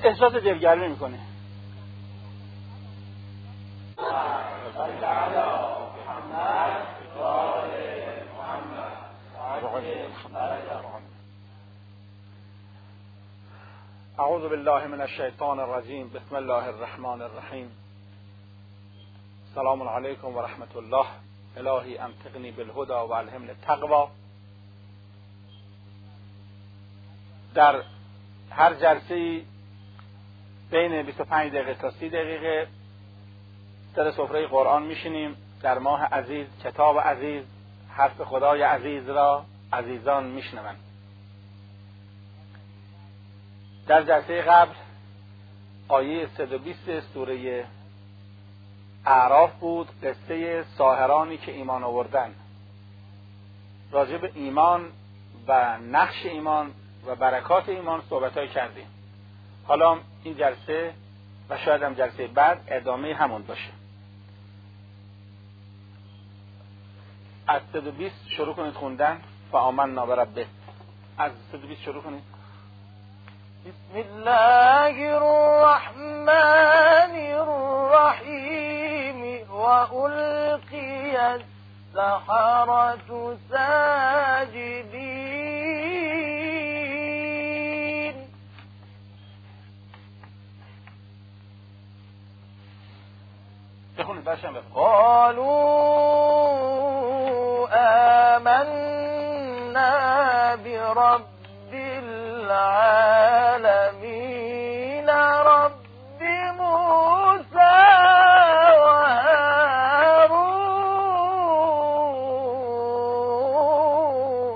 احساس دلگرمی میکنه. اعوذ بالله من الشیطان الرجیم. بسم الله الرحمن الرحیم. سلام علیکم و رحمت الله. الهی انطقنی بالهدى و الهمنی التقوی. در هر جلسه بین 25 دقیقه تا 30 دقیقه سر سفره قرآن میشینیم. در ماه عزیز کتاب عزیز، حرف خدای عزیز را عزیزان میشنوند. در جلسه قبل آیه 120 سوره اعراف بود، قصه ساحرانی که ایمان آوردن. راجع به ایمان و نقش ایمان و برکات ایمان صحبت‌های کردیم. حالا این جلسه و شاید هم جلسه بعد ادامه همون باشه. از 120 شروع کنید خوندن. فآمنا بربه. از 120 شروع کنید. بسم الله الرحمن الرحیم و القی السحرة ساجدین. بخونید برشم بخونید. قالوا آمنا برب العالمین رب موسی و هارون.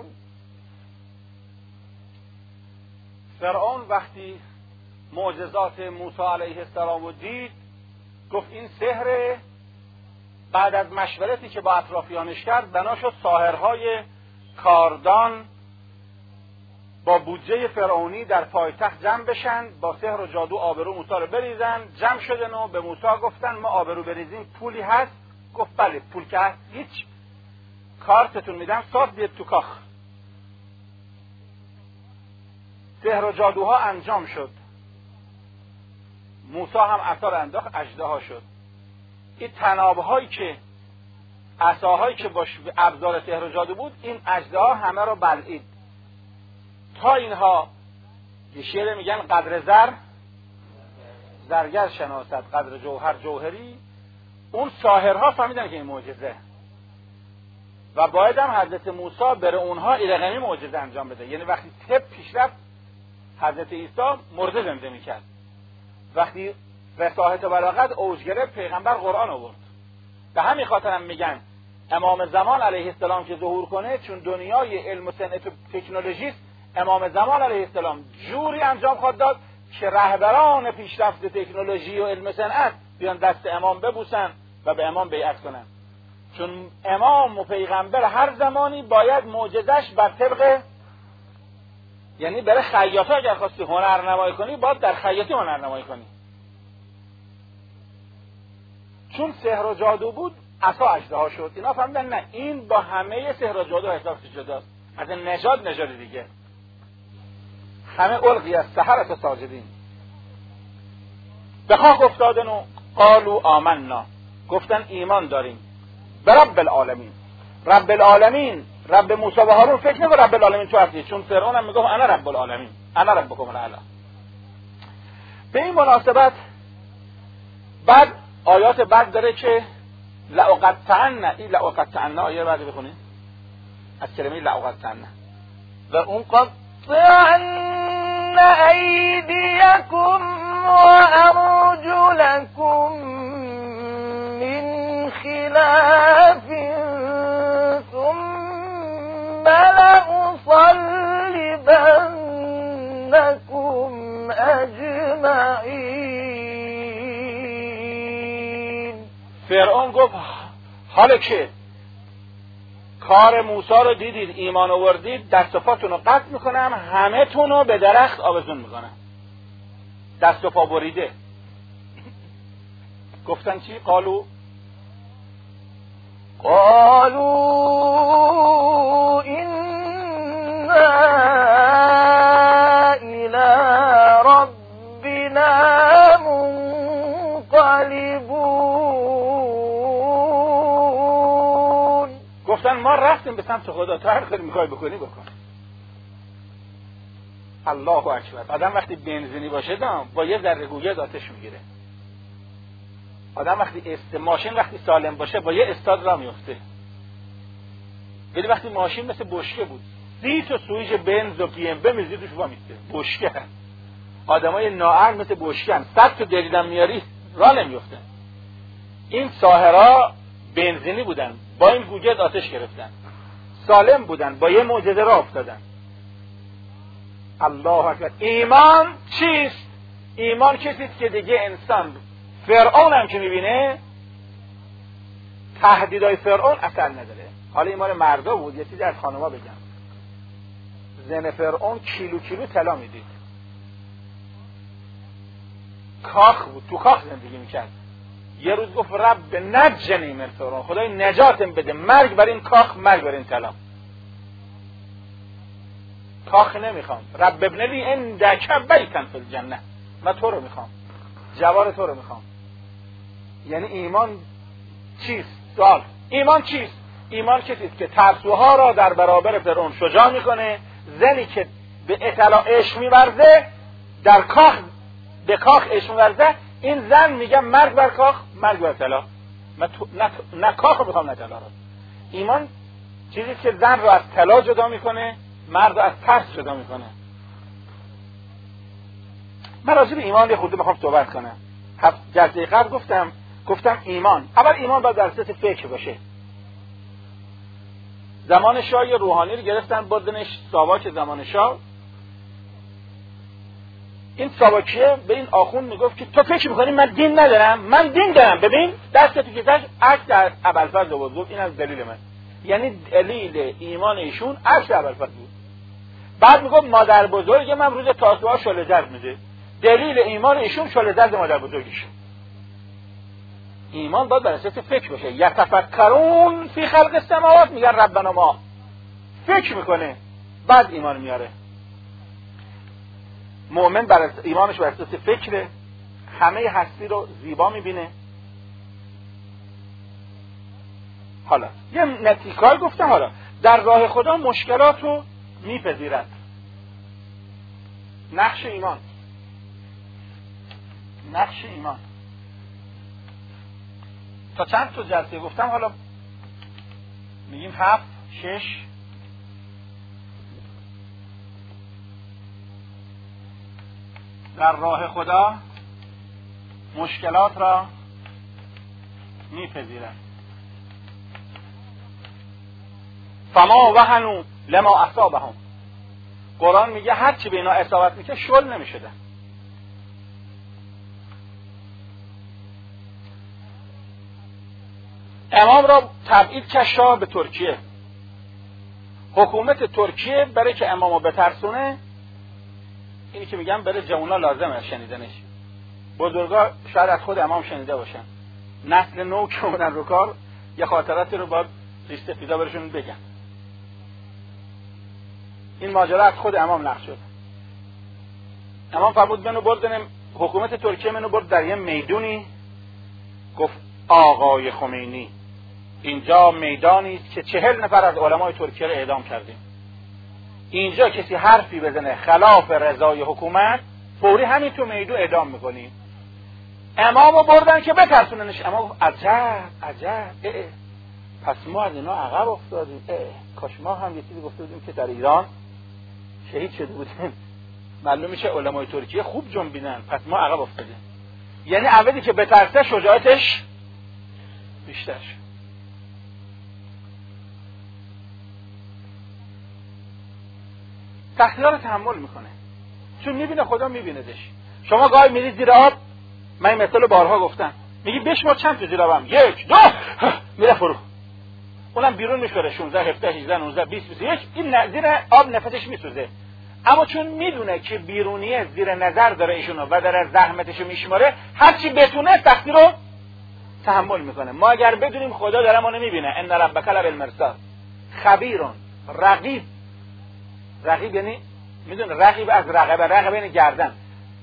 فرعون وقتی معجزات موسی علیه السلام رو دید گفت این سحره. بعد از مشورتی که با اطرافیانش کرد بنا شد ساحرهای کاردان با بودجه فرعونی در پایتخت جمع بشن، با سحر و جادو آبرو موسی رو بریزن. جمع شدن و به موسی گفتن ما آبرو بریزیم پولی هست؟ گفت بله پول که هست هیچ، کارتتون میدم ساز بیاد تو کاخ. سحر و جادوها انجام شد. موسی هم عصا رو انداخت، اژدها شد. این طناب‌هایی که عصاهایی که باش ابزار سحر و جادو بود، این اژدها همه رو بلعید. تا اینها یه شعر میگن قدر زر زرگر شناست، قدر جوهر جوهری. اون ساحرها فهمیدن که این معجزه و باید هم حضرت موسی بره اونها ایرقمی معجزه انجام بده. یعنی وقتی طب پیشرفت حضرت عیسی مرده زنده میکرد، وقتی فصاحت و بلاغت اوج گرفت پیغمبر قرآن آورد. به همین خاطر هم میگن امام زمان علیه السلام که ظهور کنه، چون دنیای علم و صنعت و تکنولوژی است، امام زمان علیه السلام جوری انجام خواهد داد که رهبران پیشرفت تکنولوژی و علم و صنعت بیان دست امام ببوسن و به امام بیعت کنن. چون امام و پیغمبر هر زمانی باید معجزش بر طبق، یعنی برای خیاطی اگر خواستی هنرنمایی کنی باید در خیاطی هنرنمایی کنی. چون سحر و جادو بود عصا اژدها شد. اینا فهمیدن نه، این با همه سحر و جادو احساس جداست، از نژاد دیگه. همه القی السحرة ساجدین. به خاک افتادن و قالوا آمنا، گفتن ایمان داریم به رب العالمین. رب العالمین رب موسی و هارون فکر نکن رب العالمین تو هستی، چون فرعون هم میگه انا رب العالمین انا ربکم الاعلی. به این مناسبت بعد آیات بعد داره که لأقطعن، این لأقطعن آیه بعد بخونید از کلمه لأقطعن. و اون قطعن ایدیکم و ارجلکم من خلاف ثم لأصلبنکم اجمعین. فرعون گفت حالا که کار موسی رو دیدید ایمان آوردید، دست و پاتون رو قطع میکنم، همه تون رو به درخت آویزون میکنم. دست و پا بریده. گفتن چی؟ قالو إنا إلى ربنا إلينا منقلبون. گفتن ما رفتیم به سمت خدا، تو هر کاری میخوای بکنی بکن. الله اکبر. آدم وقتی بنزینی باشه با یه ذره گوگرد آتش میگیره. آدم وقتی ماشین وقتی سالم باشه با یه استاد راه میفته. ولی وقتی ماشین مثل بشکه بود، 30 تا سویچ بنز و پی ام بمیزی توش وامیسته، بشکه هست. آدمای نااهل مثل بشکه هست، 100 تا دریدم میاری راه نمیفته. این ساحرها بنزینی بودن، با این گوگرد آتش گرفتن. سالم بودن، با یه معجزه راه افتادن. الله اکبر. ایمان چیست؟ ایمان کسیست که دیگه انسان، فرعون هم که میبینه تهدیدهای فرعون اثر نداره. حالا این مال مردا بود، یه چیزی از خانوما بگم. زن فرعون کیلو طلا میدید. کاخ بود، تو کاخ زندگی میکرد. یه روز گفت رب نجنی من فرعون، خدای نجاتم بده، مرگ بر این کاخ، مرگ بر این طلا. کاخ نمیخوام، رب ابن لی عندک بیتا فی الجنه، من تو رو میخوام، جوار تو رو میخوام. یعنی ایمان چیست؟ سوال. ایمان چیست؟ ایمان کسیست که ترسوها را در برابر فرعون شجاع میکنه. زنی که به اطلاع عشق میورزه، در کاخ به کاخ عشق میورزه، این زن میگه مرگ بر کاخ، مرگ بر طلا. من نه کاخ رو میخوام نه طلا رو. ایمان چیزی که زن رو از طلا جدا میکنه، مرد رو از ترس جدا میکنه. من راجع به ایمان یه خورده میخوام صحبت کنم. جلسه قبل گفتم ایمان، اول ایمان باید در صورت فکر باشه. زمان شاه یه روحانی رو گرفتن بردنش ساواک زمان شاه. این ساواکیه به این آخوند میگفت که تو فکر میکنی من دین ندارم؟ من دین دارم. ببین دست تو کشش عکس در ابوالفضل بود. این از دلیل من، یعنی دلیل ایمان ایشون عکس ابوالفضل بود. بعد میگفت مادر بزرگ من روز تاسوعا شعله زرد میده. دلیل ایمان ایشون شعله زرد مادر بزرگش. ایمان باید بر اساس فکر باشه. یتفکرون فی خلق السماوات، میگن ربنا ما، فکر میکنه بعد ایمان میاره. مؤمن بر ایمانش بر اساس فکره، همه هستی رو زیبا میبینه. حالا یه نتیکار گفتم، حالا در راه خدا مشکلات رو میپذیرد. نقش ایمان تا چند تا جلسه گفتم، حالا میگیم 7 6 در راه خدا مشکلات را میپذیرد. فما وهنوا لما اصابهم. قرآن میگه هر چی به اینا اصابت میکنه شل نمیشدن. امام را تبعید کرد شاه به ترکیه. حکومت ترکیه برای که امامو بترسونه، اینی که میگم برای جوونا لازمه شنیدنش، بزرگا شاید از خود امام شنیده باشن، نسل نو که اومدن رو کار یه خاطراتی رو باید ریشته پیدا برشون بگن. این ماجرا از خود امام نقل شد. امام فرمود منو بردن، حکومت ترکیه منو برد در یه میدونی، گفت آقای خمینی اینجا میدانی است که 40 نفر از علمای ترکیه رو اعدام کردیم. اینجا کسی حرفی بزنه خلاف رضای حکومت فوری همین تو میدون اعدام میکنیم. امامو بردن که بترسوننش. امام عجب پس ما از اینا عقب افتادیم. کاش ما هم یه چیزی گفته بودیم که در ایران شهید شده بودیم. معلوم میشه علمای ترکیه خوب جنبیدن، پس ما عقب افتادیم. یعنی اولی که بترسه شجاعتش بیشتر شد. تحقیرها رو تحمل میکنه چون میبینه خدا میبیندش. شما گاهی میرید زیر آب، من این مثال بارها گفتم، میگی بشمار چند تا زیر آبم، 1 2 میره فرو، اونم بیرون میشوره 16 17 18 19 20 21، این زیر آب نفسش میسوزه. اما چون میدونه که بیرونیه زیر نظر داره ایشونو و داره زحمتشو میشماره، هرچی بتونه سختی رو تحمل میکنه. ما اگر بدونیم خدا داره ما نمیبینه، ان ربک لبالمرصاد خبیرون رقیب یعنی میدونه رقیب از رقبه یعنی گردن.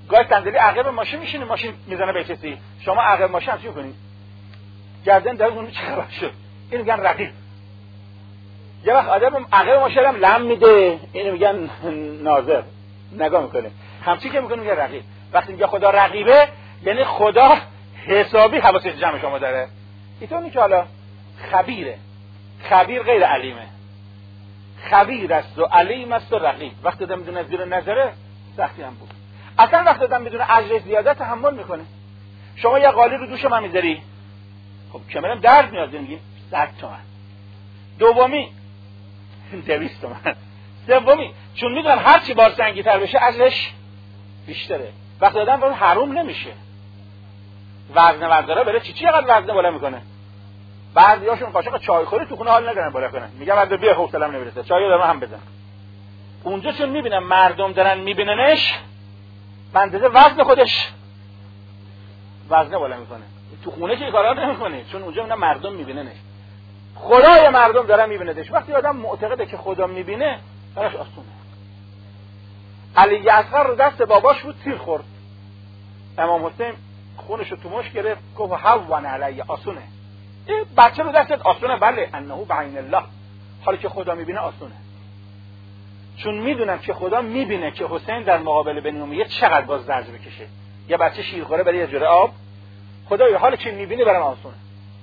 گاهی صندلی عقب ماشین میشینی، ماشین میزنه به کسی، شما عقب ماشین هم چی میکنید؟ گردن در اون چرا شد. اینو میگن رقیب. یه وقت آدم عقب ماشین هم لم میده، اینو میگن ناظر، نگاه میکنه. همچی که میکنه میگه رقیب. وقتی میگه خدا رقیبه یعنی خدا حسابی حواسش جمع شما داره. اینطوری که حالا خبیره. خبیر غیر علیمه. خبیر است و علیم است و رقیب. وقتی آدم میدونه زیر نظره سختی هم بود. اصلا وقتی آدم میدونه اجر زیاده تحمل میکنه. شما یه قالی رو دوش من میذاری، خب کمرم درد میاد، میگیم 100 تومن. دومی 200 تومن. سومی چون میدونم هر چی بار سنگی‌تر بشه اجرش بیشتره. وقتی آدم باید حروم نمیشه. وزنه ورداره بره چی قدر وزنه بالا میکنه. بعضیاشون قاشق چای خوری تو خونه حال ندارن بالا کنن، میگم بعد بیا حوصله‌ام نمیرسه چای دارم هم بزن. اونجا چون میبینم مردم دارن میبیننش اندازه وزن خودش وزنه بالا میکنه. تو خونه که کارا نمیکنه چون اونجا اینا مردم میبیننش. خدای مردم دارن میبیندش. وقتی آدم معتقده که خدا میبینه براش آسونه. علی اصغر رو دست باباش بود تیر خورد. امام حسین خونش رو تو مش گرفت گفت هون علی آسونه. این بچه رو دستت آسونه؟ بله انه بعین الله. حالا که خدا میبینه آسونه. چون میدونم که خدا میبینه که حسین در مقابل بنی امیه چقدر باز درج بکشه. یه بچه شیرخوره برای یه جوره آب، خدایا حالا که میبینی برام آسونه.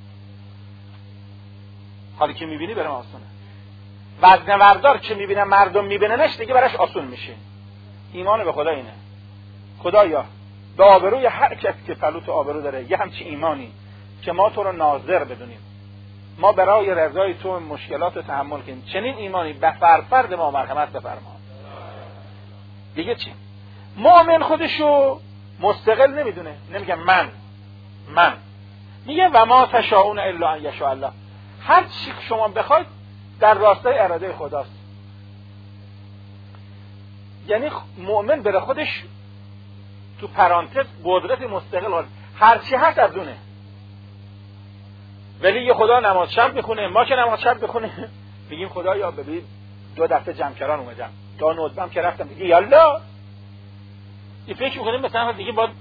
حالا که میبینی برام آسونه. وزنه وردار که میبینه مردم میبیننش دیگه براش آسون میشه. ایمان به خدا اینه. خدایا به آبروی هر کسی که فلوت آبرو داره یه همچی ایمانی که ما تو رو ناظر بدونیم، ما برای رضای تو مشکلات رو تحمل کنیم، چنین ایمانی به فرد ما مرحمت بفرما. دیگه چی؟ مؤمن خودشو مستقل نمیدونه، نمیگه من میگه و ما تشاؤون الا ان یشاء الله. هر چی شما بخواید در راستای اراده خداست. یعنی مؤمن بره خودش تو پرانتز قدرت مستقل هر چی هست از اونه. ولی یه خدا نماز شب میخونه، ما که نماز شب بخونه میگیم خدایا ببین 2 دفعه جمع‌کران اومدم، تا ندبم که رفتم میگه یالا. این فکر میکنیم مثلا دیگه با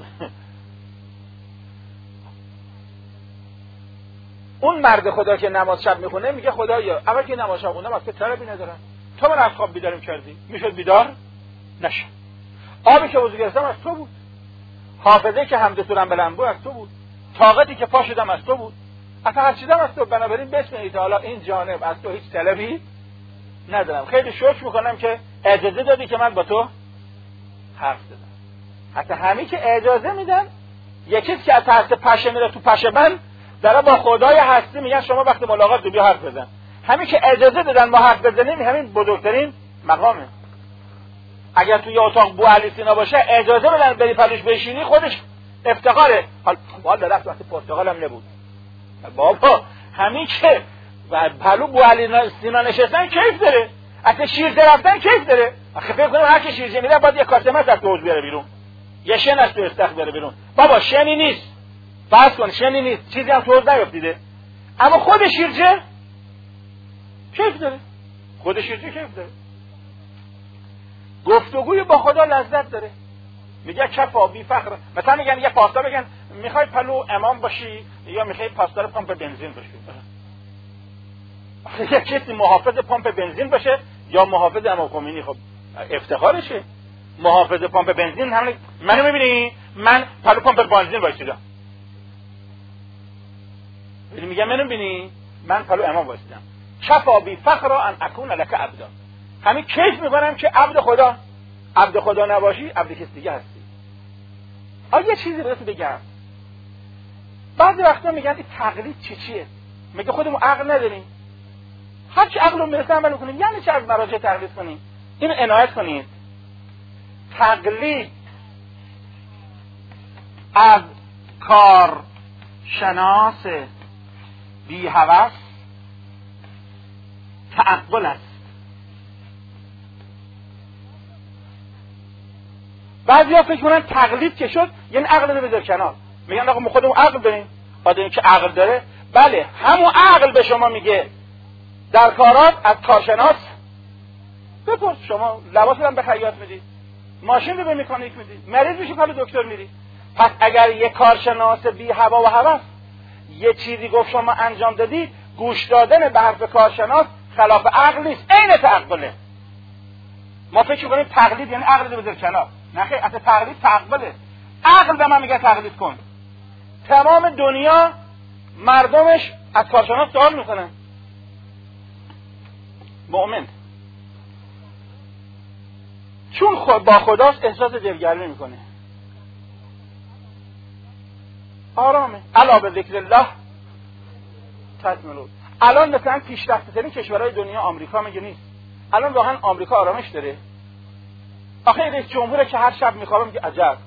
اون مرد خدا که نماز شب میخونه میگه خدایا اول که نماز شب خوندم اصلا طلبی ندارم، تو من از خواب بیدارم کردی، میشد بیدار نشد. آبی که وضو گرفتم از تو بود، حافظه که حمد سورم بلند بود از تو بود، طاقتی که پا شدم از تو بود، اصلا هر چیزم از تو. بنابراین بسم الله تعالی این جانب از تو هیچ طلبی ندارم. خیلی شکر میکنم که اجازه دادی که من با تو حرف زدم. حتی همین که اجازه میدن، یکی که از تحت پشه میره تو پشه من داره با خدای هستی میگن شما وقتی ملاقات بیا حرف بزن. همین که اجازه دادن ما حرف بزنیم همین بزرگترین مقامه. اگر تو یه اتاق بو علی سینا باشه اجازه بدن بری پلوش بشینی خودش افتخاره. حال درست وقتی پرتغال هم نبود بابا، همین که پلو بو علی سینا نشستن کیف داره، اصلا شیرجه رفتن کیف داره. آخه فکر کنم هر کی شیرجه میره باید یه کاسه مس از حوض بیاره بیرون، یه شن از تو استخر بیاره بیرون. بابا شنی نیست، فرض کن شنی نیست، چیزی هم تو حوض نیافتیده، اما خود شیرجه کیف داره، خود شیرجه کیف داره. گفتگوی با خدا لذت داره. میگه کفا بی فخر. مثلا میگن یه پاستا بگن میخوای پلو امام باشی یا میخوای پاستا رو پمپ بنزین باشی. یه کسی محافظ پمپ بنزین باشه یا محافظ امام خمینی، خب افتخارشه. محافظ پمپ بنزین همین منو میبینی من پلو پمپ بنزین وایسیدم، ولی میگه منو میبینی من پلو امام وایسیدم. کفا بی فخر ان اكون لك عبدا. همین کیف میکنم که عبد خدا نباشی عبد کسی دیگه هستی. یه چیزی برات بگم. بعضی وقتا میگن این تقلید چیه؟ میگه خودمون عقل نداریم، هر چی عقلمون برسه عمل کنیم. یعنی چه از مراجع تقلید کنیم؟ اینو عنایت کنید. تقلید از کارشناس بی هوس تعقل است. بعضیا فکر کنن تقلید که شد یعنی عقل رو بذار کنار. میگن آقا ما خودمون عقل داریم. آدمی که عقل داره، بله همون عقل به شما میگه در کارات از کارشناس بپرس. شما لباس هم به خیاط میدی، ماشین رو به مکانیک میدی، مریض میشه پلو دکتر میری. پس اگر یک کارشناس بی هوا و هوس یه چیزی گفت شما انجام دادی، گوش دادن به حرف کارشناس خلاف عقل نیست، عین تعقله. ما فکر می‌کنیم تقلید یعنی عقل رو بذار کنار. نه خیر، اصلا تقلید تعقله. عقل به من میگه تقلید کن. تمام دنیا مردمش از کارشناس سوال میکنن. مؤمن چون با خداست احساس دلگرمی میکنه، آرامه. الا به ذکر الله تطمئن. الان مثلا پیشرفته ترین کشورهای دنیا آمریکا مگه نیست؟ الان واقعا آمریکا آرامش داره؟ آخه رئیس جمهوره که هر شب میخوابه میگه عجب.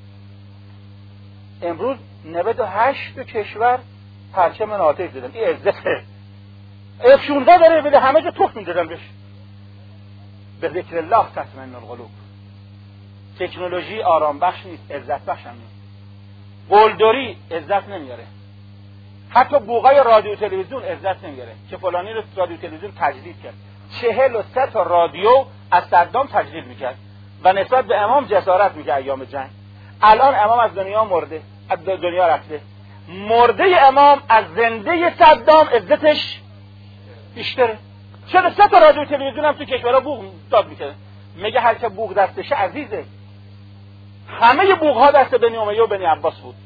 امروز 98 کشور پرچم ناتج دادن. این عزته. F-16 داره بده همه جا توف میدادن بهش. به ذکر الله تطمئن القلوب. تکنولوژی آرام بخش نیست، عزت بخش هم نیست. قلدری عزت نمیاره. حتی بوقای رادیو تلویزیون عزت نمیاره که فلانی رو رادیو تلویزیون تجدید کرد. 43 تا رادیو از صدام تجدید میکرد و نسبت به امام جسارت میکرد ایام جنگ. الان امام از دنیا مرده، از دنیا رفته. مرده امام از زنده صدام عزتش بیشتره. 43 تا رادیو تلویزیون هم تو کشورها بوق داد میکنه. میگه هر که بوق دستشه عزیزه. همه بوق ها دست بنی امیه و بنی عباس بود.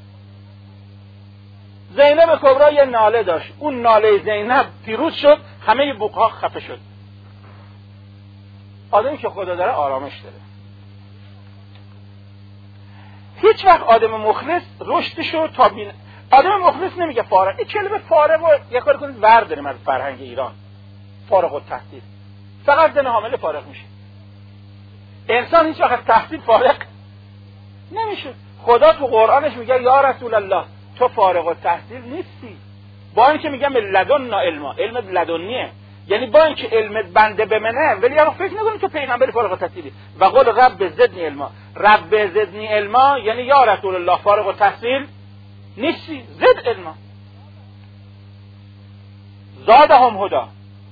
زینب کبرا یه ناله داشت، اون ناله زینب پیروز شد، همه بوق ها خفه شد. آدمی که خدا داره آرامش داره. هیچ وقت آدم مخلص رشدشو تا بین آدم مخلص نمیگه فارغ. این کلمه فارغ رو یک کار کنید ور داریم از فرهنگ ایران. فارغ التحصیل. فقط زن حامله فارغ میشه. انسان هیچ وقت تحصیل فارغ نمیشه. خدا تو قرآنش میگه یا رسول الله تو فارغ التحصیل نیستی. با اینکه میگم لدن علما، علم لدنیه، یعنی با اینکه علمت بنده به منه، ولی اگه فکر نکنی تو پیغمبر فارغ التحصیلی. و قول رب زدنی علما، رب زدنی علما یعنی یا رسول الله فارغ التحصیل نیستی، زد علما. زادهم هدا.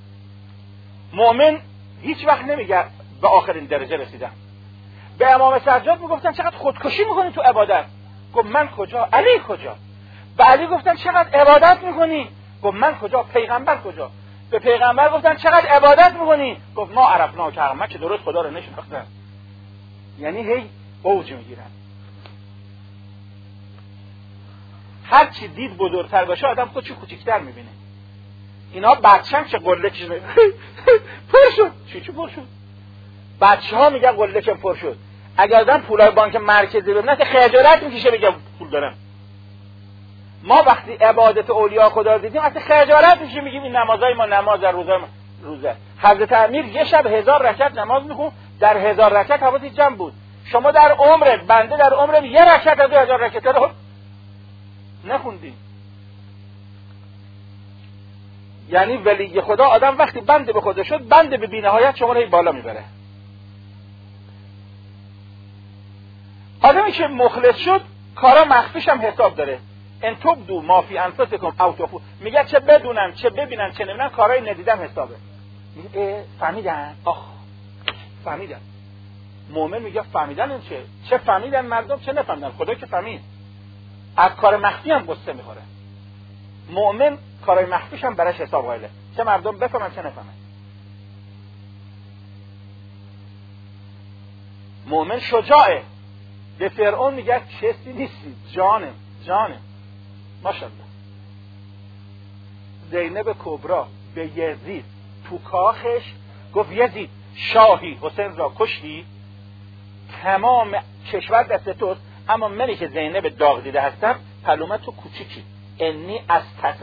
مؤمن هیچ وقت نمیگه به آخرین درجه رسیدم. به امام سجاد میگفتن چقدر خودکشی میکنی تو عبادت؟ گفت من کجا؟ علی کجا؟ به علی گفتن چقدر عبادت میکنی؟ گفت من کجا؟ پیغمبر کجا؟ به پیغمبر گفتن چقدر عبادت میکنی؟ گفت ما عرفنا که من که درست خدا رو نشناختم. یعنی هی اوج میگیرن. هر چی دید بزرگتر باشه آدم خودشو کوچیک‌تر میبینه. اینا بچه‌ام که قله کشید پر شد. چی پر شد؟ بچه‌ها میگن قله که پر شد. اگر آدم پولای بانک مرکزی ببینه که خجالت میکشه بگه پول دارم. ما وقتی عبادت اولیاء خدا دیدیم اصلا خجالت میشه میگیم این نمازای ما نماز روزه. حضرت امیر یه شب 1000 رکعت نماز میخوند، در 1000 رکعت حواسی جمع بود. شما در عمرت بنده در عمرت یه رکعت از 1000 رکعت رو نخوندی. یعنی ولی خدا آدم وقتی بنده به خدا شد، بنده به بی‌نهایت شما رو بالا میبره. آدمی که مخلص شد کارا مخفیش هم حساب داره. ان تبدو ما فی انفسکم او تخفوه، میگه چه بدونن چه ببینن چه نمیدونن کارای ندیدم حسابه. میگه فهمیدن؟ آخ فهمیدن. مؤمن میگه فهمیدن این چه فهمیدن مردم چه نفهمیدن. خدا که فهمید. از کار مخفی هم قصه میخوره. مؤمن کارای مخفیش هم براش حساب قائله، چه مردم بفهمن چه نفهمن. مؤمن شجاعه. به فرعون میگه کسی نیستی، جانم ماشاءالله. زینب کبرا به یزید تو کاخش گفت یزید شاهی حسین را کشتی، تمام کشور دست توست، اما منی که زینب داغ دیده هستم پلومت تو کوچیکی. انی از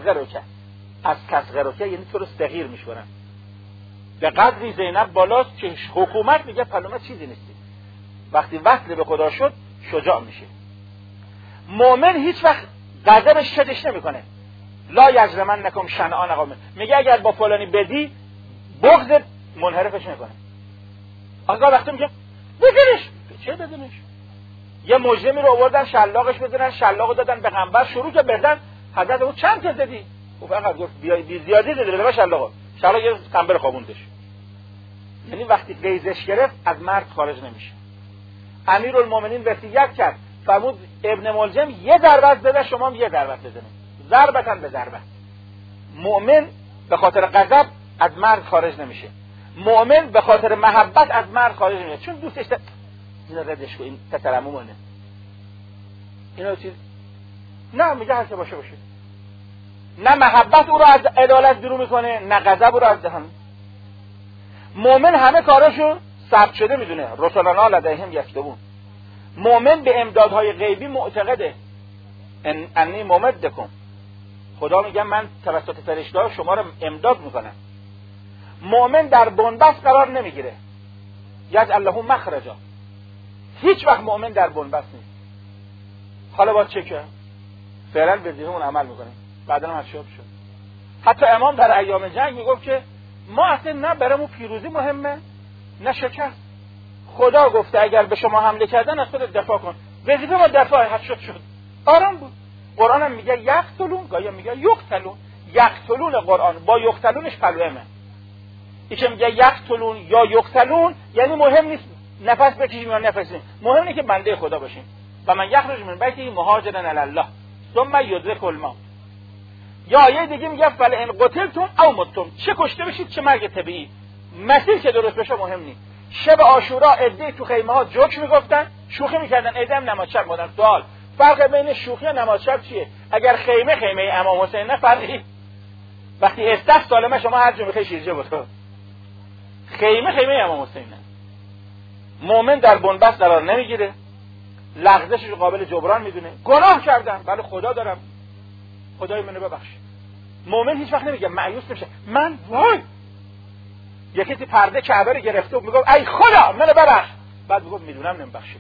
تصغر که یعنی تو رو صغیر میشورن. به قدری زینب بالاست که حکومت میگه پلومت چیزی نیستی. وقتی وصل به خدا شد شجاع میشه. مؤمن هیچ وقت غضبش شدش نمیکنه. لا یجرمنکم شنآن قوم، میگه اگر با فلانی بدی بغض منحرفش نکنه. آقا وقتی میگه بزنش، چه بزنش؟ یه مجرمی رو آوردن شلاقش بزنن، شلاقو دادن به پیغمبر، شروع که بردن حضرت او چند تا زدی؟ او فقط گفت بی زیادی زدی به شلاق یه قنبل خوابوندش. یعنی وقتی قیزش گرفت از مرد خارج نمیشه. امیرالمومنین وصیت کرد، فرمود ابن ملجم یه ضربت بده، شما هم یه ضربت بزنید، ضربتن به ضربت. مؤمن به خاطر غضب از مرد خارج نمیشه، مؤمن به خاطر محبت از مرد خارج نمیشه، چون دوستش اینو ردش کن، این تترممونه، اینو چیز نه میگه هر که باشه. نه محبت او رو از عدالت دور میکنه، نه غضب او رو از دهن. مؤمن همه کاراشو ثبت شده میدونه، رسولنا لدیهم یکتبون. مؤمن به امدادهای غیبی معتقده، انی ممدکم، خدا میگه من توسط فرشته‌ها شما رو امداد میکنم. مؤمن در بنبست قرار نمیگیره، یجعل له مخرجا، هیچ وقت مؤمن در بنبست نیست. حالا با چه که فعلا به ذهنمون عمل میکنیم، بعدا هم شد. حتی امام در ایام جنگ میگفت که ما اصلا نه برامون پیروزی مهمه نه شکست، خدا گفته اگر به شما حمله کردن از خودت دفاع کن، وظیفه ما دفاع. حد شد آرام بود. قرآن هم میگه یقتلون، گاهی میگه یقتلون. یقتلون قرآن با یقتلونش پلومه. این که میگه یقتلون یا یقتلون یعنی مهم نیست نفس بکشیم یا نفسیم، مهم اینه که بنده خدا باشیم. و من یخرج من بیته مهاجرا الی الله ثم یدرک الموت. یا آیه دیگه میگه فلئن قتلتم او متم، چه کشته بشید چه مرگ طبیعی، مسیر که درست بشه مهم نیست. شب عاشورا عده تو خیمه ها جوک میگفتن، شوخی میکردن، عده هم نماز شب بودن. سوال فرق بین شوخی و نماز شب چیه؟ اگر خیمه امام حسین نه فرقی، وقتی استف سالمه شما هر جا میخوای شیرجه بود، خیمه امام حسین نه. مؤمن در بنبست قرار نمیگیره، لغزشش قابل جبران میدونه. گناه کردم ولی خدا دارم، خدای منو ببخش. مؤمن هیچ وقت نمیگه مایوس نمیشه، من وای یکی تی پرده کعبه رو گرفته و میگه ای خدا منو ببخش، بعد میگه میدونم نمیبخشی.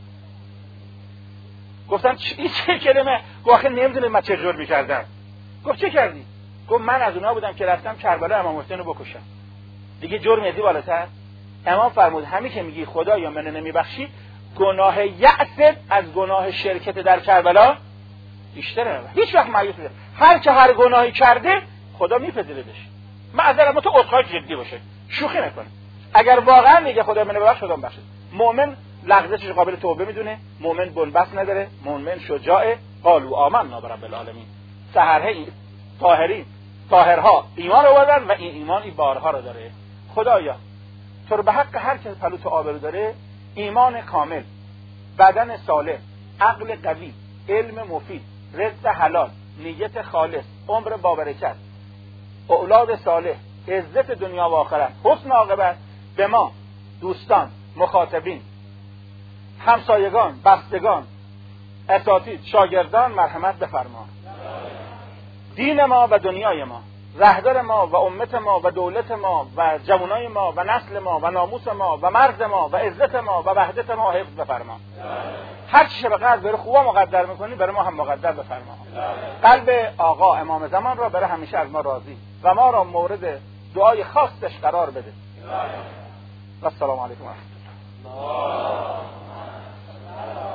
گفتن این چه کلمه؟ گفت نمیدونم من چه جرمی کردم. گفت چه کردی؟ گفت من از اونها بودم که رفتم کربلا امام حسین رو بکشم. دیگه جرم ازی بالاتر؟ امام فرمود همین که میگی خدا یا منو نمیبخشی، گناه یأس از گناه شرکت در کربلا بیشتره. هیچ وقت مایوس نمیشه، هر که هر گناهی کرده خدا میپذیردش. معذرت تو عذرخواهی جدی باشه، شوخی نکنه. اگر واقعا میگه خدا منو ببخش، خدا بخشه. مؤمن لغزشش قابل توبه میدونه، مؤمن بنبست نداره، مؤمن شجاعه. قالوا آمنا برب العالمین. طاهرها ایمان آوردن و این ایمان این بارها رو داره. خدایا تو رو به حق هر که پلوت آبرو داره، ایمان کامل، بدن صالح، عقل قوی، علم مفید، رزق حلال، نیت خالص، عمر با برکت، اولاد صالح، عزت دنیا و آخرت، حسن عاقبت به ما، دوستان، مخاطبین، همسایگان، بستگان، اساتید، شاگردان مرحمت بفرما. دین ما و دنیای ما، رهبر ما و امت ما و دولت ما و جوانای ما و نسل ما و ناموس ما و مرز ما و عزت ما و وحدت ما حفظ بفرما. هر چی به قلب برای خوبا مقدر میکنی برای ما هم مقدر بفرما. قلب آقا امام زمان را برای همیشه از ما راضی و ما را مورد دعای خاصش قرار بده. و السلام علیکم و رحمت الله.